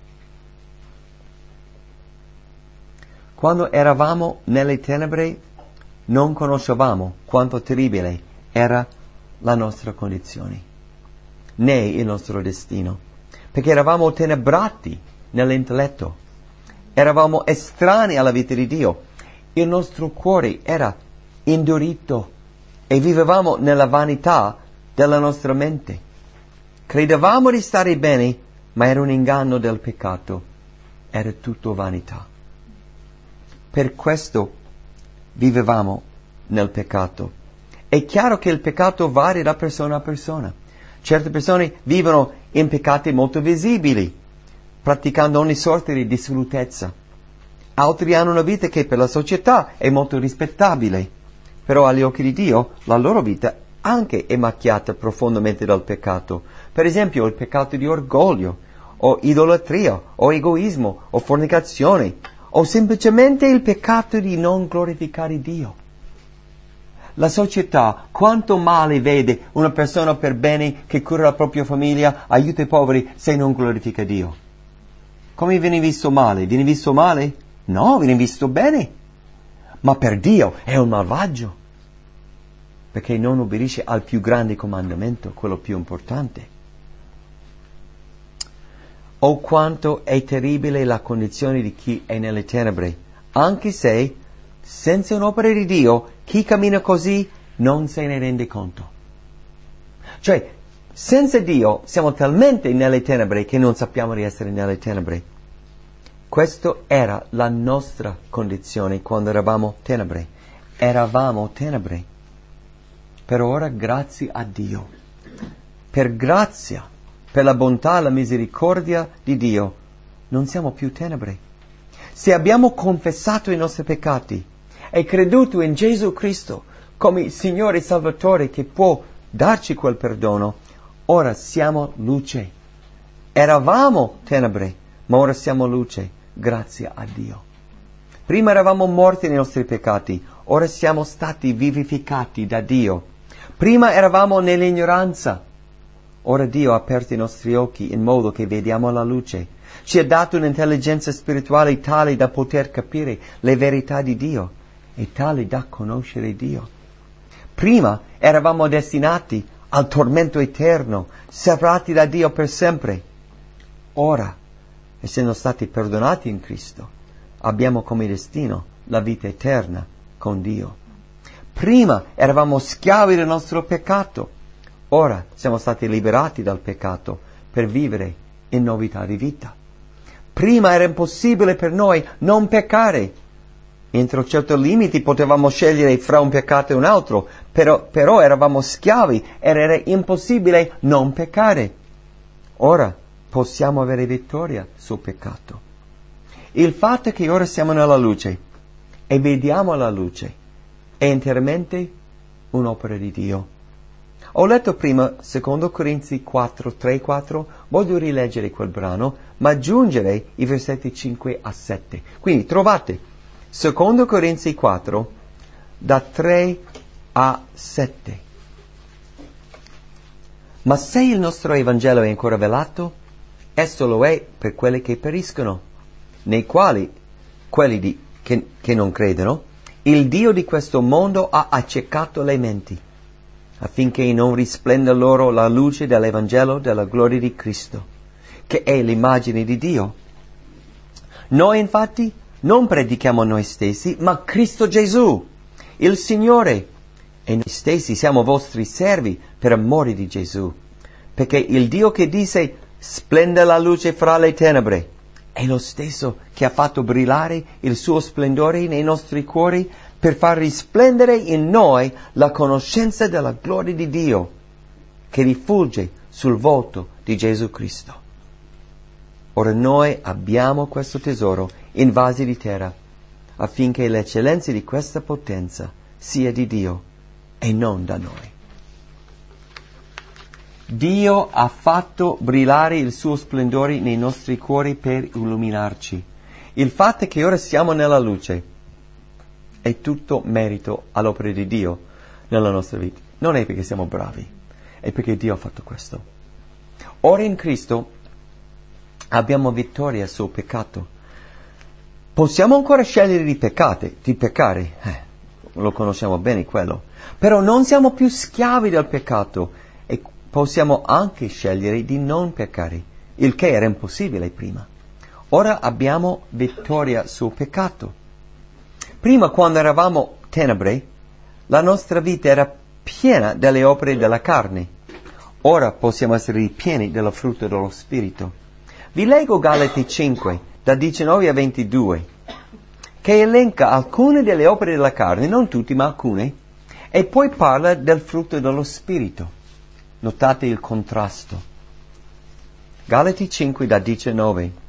Quando eravamo nelle tenebre non conoscevamo quanto terribile era la nostra condizione, né il nostro destino, perché eravamo tenebrati nell'intelletto, eravamo estranei alla vita di Dio, il nostro cuore era indurito e vivevamo nella vanità della nostra mente. Credevamo di stare bene, ma era un inganno del peccato, era tutto vanità. Per questo vivevamo nel peccato. È chiaro che il peccato varia da persona a persona. Certe persone vivono in peccati molto visibili, praticando ogni sorta di dissolutezza. Altri hanno una vita che per la società è molto rispettabile, però agli occhi di Dio la loro vita anche è macchiata profondamente dal peccato. Per esempio il peccato di orgoglio, o idolatria, o egoismo, o fornicazione, o semplicemente il peccato di non glorificare Dio. La società quanto male vede una persona per bene che cura la propria famiglia, aiuta i poveri, se non glorifica Dio. Come viene visto male? Viene visto male? No, viene visto bene. Ma per Dio è un malvagio, perché non obbedisce al più grande comandamento, quello più importante. Oh, quanto è terribile la condizione di chi è nelle tenebre, anche se, senza un'opera di Dio, chi cammina così non se ne rende conto. Cioè, senza Dio siamo talmente nelle tenebre che non sappiamo di essere nelle tenebre. Questa era la nostra condizione quando eravamo tenebre. Eravamo tenebre. Per ora, grazie a Dio, per grazia, per la bontà e la misericordia di Dio, non siamo più tenebre. Se abbiamo confessato i nostri peccati e creduto in Gesù Cristo come Signore e Salvatore che può darci quel perdono, ora siamo luce. Eravamo tenebre, ma ora siamo luce, grazie a Dio. Prima eravamo morti nei nostri peccati, ora siamo stati vivificati da Dio. Prima eravamo nell'ignoranza, ora Dio ha aperto i nostri occhi in modo che vediamo la luce. Ci ha dato un'intelligenza spirituale tale da poter capire le verità di Dio e tale da conoscere Dio. Prima eravamo destinati al tormento eterno, separati da Dio per sempre. Ora, essendo stati perdonati in Cristo, abbiamo come destino la vita eterna con Dio. Prima eravamo schiavi del nostro peccato, ora siamo stati liberati dal peccato per vivere in novità di vita. Prima era impossibile per noi non peccare. Entro certi limiti potevamo scegliere fra un peccato e un altro, però, però eravamo schiavi ed era impossibile non peccare. Ora possiamo avere vittoria sul peccato. Il fatto che ora siamo nella luce e vediamo la luce è interamente un'opera di Dio. Ho letto prima secondo Corinzi quattro, tre, quattro, voglio rileggere quel brano, ma aggiungere i versetti cinque a sette. Quindi trovate secondo Corinzi quattro, da tre a sette. Ma se il nostro Evangelo è ancora velato, esso lo è per quelli che periscono, nei quali, quelli di, che, che non credono, il Dio di questo mondo ha accecato le menti, affinché non risplenda loro la luce dell'Evangelo della gloria di Cristo, che è l'immagine di Dio. Noi infatti non predichiamo noi stessi, ma Cristo Gesù, il Signore, e noi stessi siamo vostri servi per amore di Gesù, perché il Dio che disse splende la luce fra le tenebre è lo stesso che ha fatto brillare il suo splendore nei nostri cuori per far risplendere in noi la conoscenza della gloria di Dio che rifulge sul volto di Gesù Cristo. Ora noi abbiamo questo tesoro in vasi di terra, affinché l'eccellenza di questa potenza sia di Dio e non da noi. Dio ha fatto brillare il suo splendore nei nostri cuori per illuminarci. Il fatto che ora siamo nella luce è tutto merito all'opera di Dio nella nostra vita. Non è perché siamo bravi, è perché Dio ha fatto questo. Ora in Cristo abbiamo vittoria sul peccato. Possiamo ancora scegliere di peccare, di peccare, eh, lo conosciamo bene quello, Però non siamo più schiavi del peccato e possiamo anche scegliere di non peccare, il che era impossibile prima. Ora abbiamo vittoria sul peccato. Prima, quando eravamo tenebre, la nostra vita era piena delle opere della carne. Ora possiamo essere pieni della frutta dello Spirito. Vi leggo Galati cinque, da diciannove a ventidue, che elenca alcune delle opere della carne, non tutte ma alcune, e poi parla del frutto dello Spirito. Notate il contrasto. Galati cinque, da diciannove.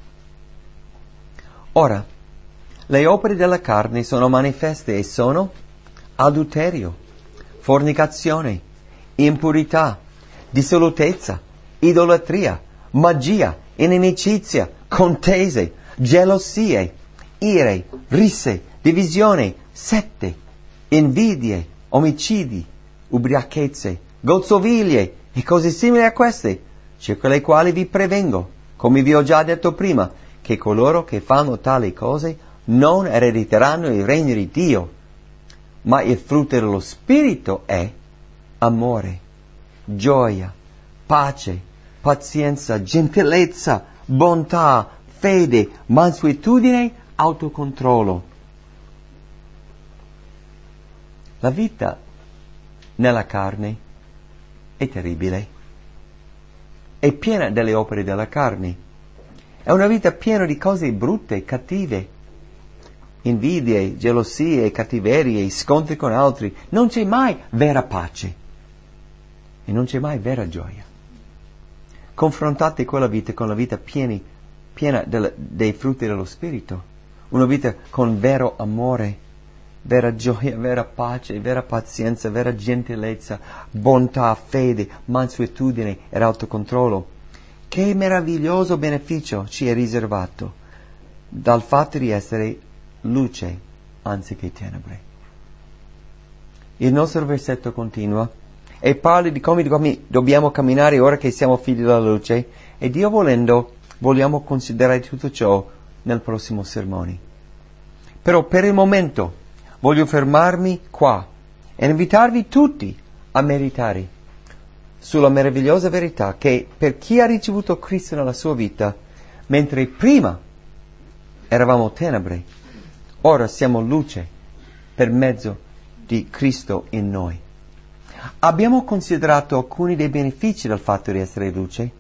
Ora, le opere della carne sono manifeste e sono adulterio, fornicazione, impurità, dissolutezza, idolatria, magia, inimicizia, contese, gelosie, ire, risse, divisione, sette, invidie, omicidi, ubriachezze, gozzoviglie e cose simili a queste, circa le quali vi prevengo, come vi ho già detto prima, che coloro che fanno tali cose non erediteranno il regno di Dio. Ma il frutto dello Spirito è amore, gioia, pace, pazienza, gentilezza, bontà, fede, mansuetudine, autocontrollo. La vita nella carne è terribile, è piena delle opere della carne. È una vita piena di cose brutte, cattive, invidie, gelosie, cattiverie, scontri con altri. Non c'è mai vera pace e non c'è mai vera gioia. Confrontate quella vita con la vita piena, piena del, dei frutti dello Spirito, una vita con vero amore, vera gioia, vera pace, vera pazienza, vera gentilezza, bontà, fede, mansuetudine ed autocontrollo. Che meraviglioso beneficio ci è riservato dal fatto di essere luce anziché tenebre. Il nostro versetto continua e parla di come, come dobbiamo camminare ora che siamo figli della luce, e Dio volendo vogliamo considerare tutto ciò nel prossimo sermone. Però per il momento voglio fermarmi qua e invitarvi tutti a meditare sulla meravigliosa verità che per chi ha ricevuto Cristo nella sua vita, mentre prima eravamo tenebre, ora siamo luce per mezzo di Cristo in noi. Abbiamo considerato alcuni dei benefici del fatto di essere luce.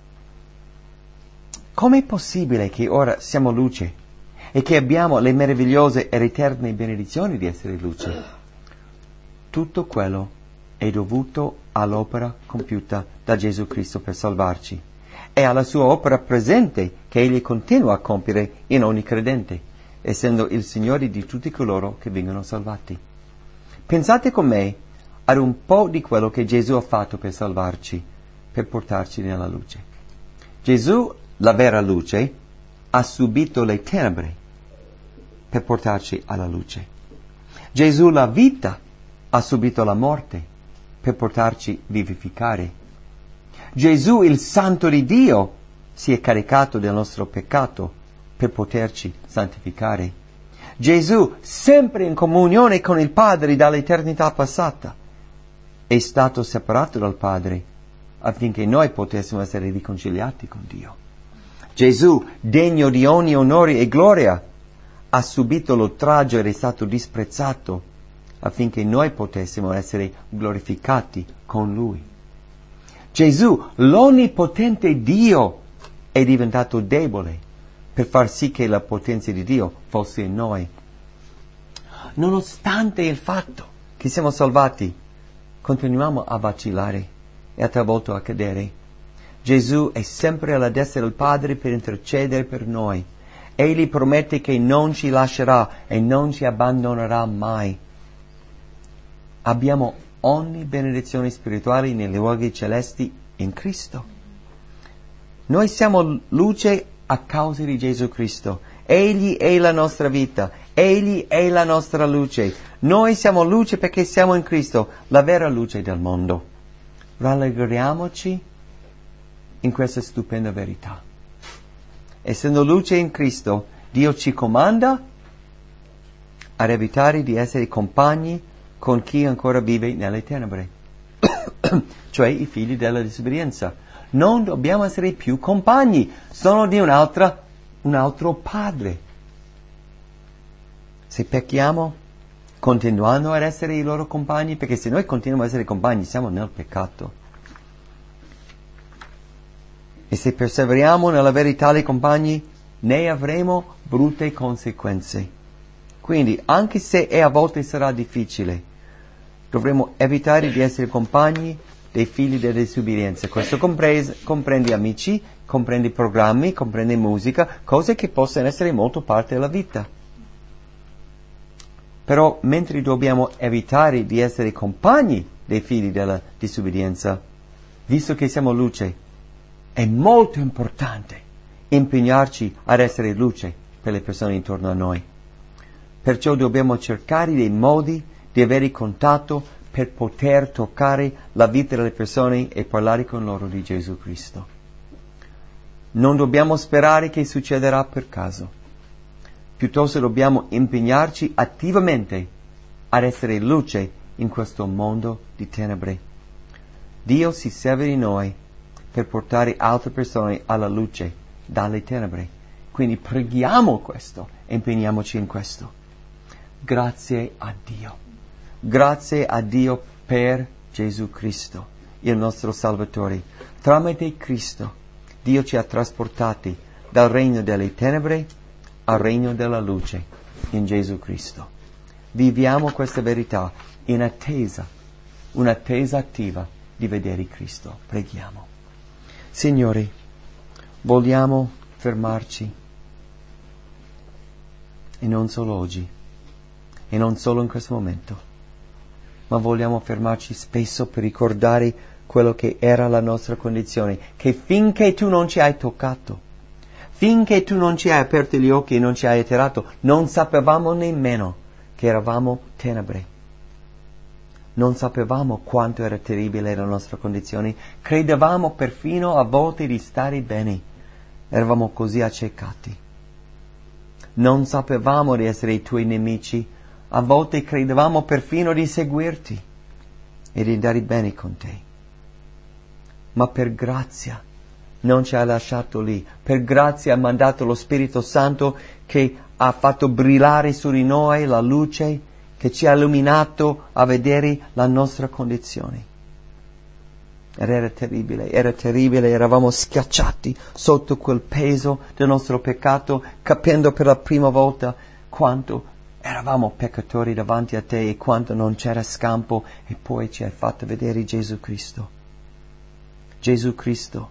Com'è possibile che ora siamo luce e che abbiamo le meravigliose ed eterne benedizioni di essere luce? Tutto quello è dovuto all'opera compiuta da Gesù Cristo per salvarci e alla sua opera presente che Egli continua a compiere in ogni credente, essendo il Signore di tutti coloro che vengono salvati. Pensate con me ad un po' di quello che Gesù ha fatto per salvarci, per portarci nella luce. Gesù, la vera luce, ha subito le tenebre per portarci alla luce. Gesù, la vita, ha subito la morte per portarci a vivificare. Gesù, il Santo di Dio, si è caricato del nostro peccato per poterci santificare. Gesù, sempre in comunione con il Padre dall'eternità passata, è stato separato dal Padre affinché noi potessimo essere riconciliati con Dio. Gesù, degno di ogni onore e gloria, ha subito l'oltraggio ed è stato disprezzato affinché noi potessimo essere glorificati con Lui. Gesù, l'onnipotente Dio, è diventato debole per far sì che la potenza di Dio fosse in noi. Nonostante il fatto che siamo salvati, continuiamo a vacillare e a talvolta a cadere. Gesù è sempre alla destra del Padre per intercedere per noi. Egli promette che non ci lascerà e non ci abbandonerà mai. Abbiamo ogni benedizione spirituale nei luoghi celesti in Cristo. Noi siamo luce a causa di Gesù Cristo. Egli è la nostra vita. Egli è la nostra luce. Noi siamo luce perché siamo in Cristo, la vera luce del mondo. Rallegriamoci in questa stupenda verità. Essendo luce in Cristo, Dio ci comanda ad evitare di essere compagni con chi ancora vive nelle tenebre, cioè i figli della disobbedienza. Non dobbiamo essere più compagni, sono di un'altra, un altro padre. Se pecchiamo, continuando ad essere i loro compagni, perché se noi continuiamo ad essere compagni siamo nel peccato. E se perseveriamo nell'avere tali compagni, ne avremo brutte conseguenze. Quindi, anche se e a volte sarà difficile, dovremo evitare di essere compagni dei figli della disobbedienza. Questo comprese, comprende amici, comprende programmi, comprende musica, cose che possono essere molto parte della vita. Però, mentre dobbiamo evitare di essere compagni dei figli della disobbedienza, visto che siamo luce, è molto importante impegnarci ad essere luce per le persone intorno a noi. Perciò dobbiamo cercare dei modi di avere contatto per poter toccare la vita delle persone e parlare con loro di Gesù Cristo. Non dobbiamo sperare che succederà per caso. Piuttosto dobbiamo impegnarci attivamente ad essere luce in questo mondo di tenebre. Dio si serve di noi per portare altre persone alla luce dalle tenebre. Quindi preghiamo questo e impegniamoci in questo. Grazie a Dio. Grazie a Dio per Gesù Cristo, il nostro Salvatore. Tramite Cristo, Dio ci ha trasportati dal regno delle tenebre al regno della luce in Gesù Cristo. Viviamo questa verità in attesa, un'attesa attiva di vedere Cristo. Preghiamo. Signore, vogliamo fermarci, e non solo oggi, e non solo in questo momento, ma vogliamo fermarci spesso per ricordare quello che era la nostra condizione, che finché tu non ci hai toccato, finché tu non ci hai aperto gli occhi e non ci hai attirato, non sapevamo nemmeno che eravamo tenebre. Non sapevamo quanto era terribile la nostra condizione, credevamo perfino a volte di stare bene, eravamo così accecati. Non sapevamo di essere i tuoi nemici, a volte credevamo perfino di seguirti e di andare bene con te. Ma per grazia non ci hai lasciato lì, per grazia hai mandato lo Spirito Santo che ha fatto brillare su di noi la luce, che ci ha illuminato a vedere la nostra condizione. Ed era terribile, era terribile, eravamo schiacciati sotto quel peso del nostro peccato, capendo per la prima volta quanto eravamo peccatori davanti a te e quanto non c'era scampo, e poi ci hai fatto vedere Gesù Cristo. Gesù Cristo.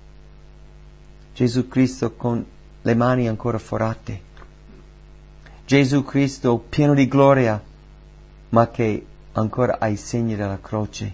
Gesù Cristo con le mani ancora forate. Gesù Cristo pieno di gloria, ma che ancora ha i segni della croce,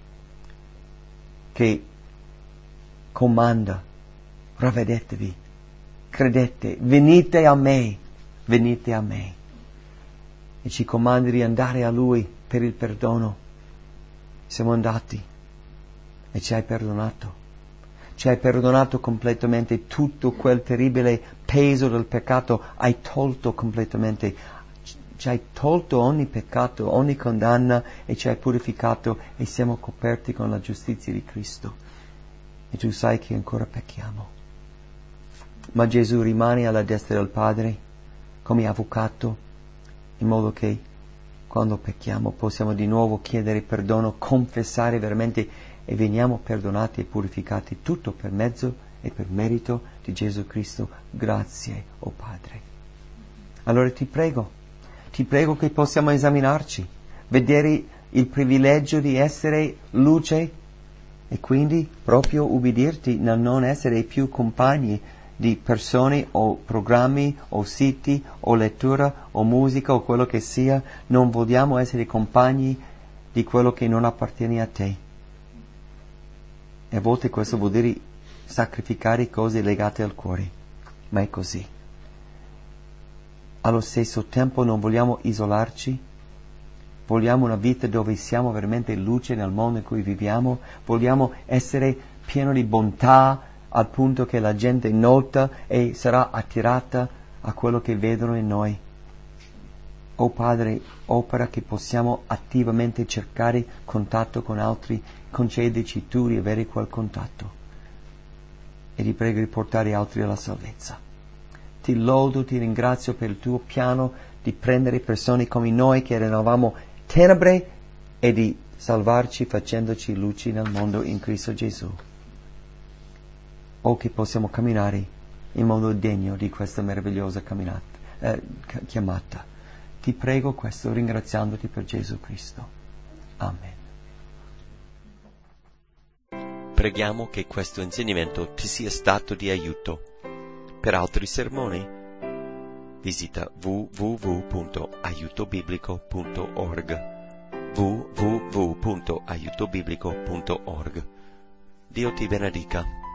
che comanda: ravvedetevi, credete, venite a me, venite a me. E ci comanda di andare a Lui per il perdono. Siamo andati e ci hai perdonato. Ci hai perdonato completamente tutto quel terribile peso del peccato, hai tolto completamente. Ci hai tolto ogni peccato, ogni condanna, e ci hai purificato, e siamo coperti con la giustizia di Cristo. E tu sai che ancora pecchiamo. Ma Gesù rimane alla destra del Padre come avvocato, in modo che quando pecchiamo possiamo di nuovo chiedere perdono, confessare veramente, e veniamo perdonati e purificati, tutto per mezzo e per merito di Gesù Cristo. Grazie, o oh Padre. Allora ti prego, ti prego che possiamo esaminarci, vedere il privilegio di essere luce e quindi proprio ubbidirti nel non essere più compagni di persone o programmi o siti o lettura o musica o quello che sia. Non vogliamo essere compagni di quello che non appartiene a te. E a volte questo vuol dire sacrificare cose legate al cuore, ma è così. Allo stesso tempo non vogliamo isolarci, vogliamo una vita dove siamo veramente luce nel mondo in cui viviamo, vogliamo essere pieni di bontà al punto che la gente nota e sarà attirata a quello che vedono in noi. Oh Padre, opera che possiamo attivamente cercare contatto con altri, concedici tu di avere quel contatto e ti prego di portare altri alla salvezza. Ti lodo, ti ringrazio per il tuo piano di prendere persone come noi che eravamo tenebre e di salvarci facendoci luci nel mondo in Cristo Gesù. O che possiamo camminare in modo degno di questa meravigliosa camminata, eh, chiamata. Ti prego questo ringraziandoti per Gesù Cristo. Amen. Preghiamo che questo insegnamento ti sia stato di aiuto. Per altri sermoni visita w w w punto aiuto biblico punto org w w w punto aiuto biblico punto org. Dio ti benedica.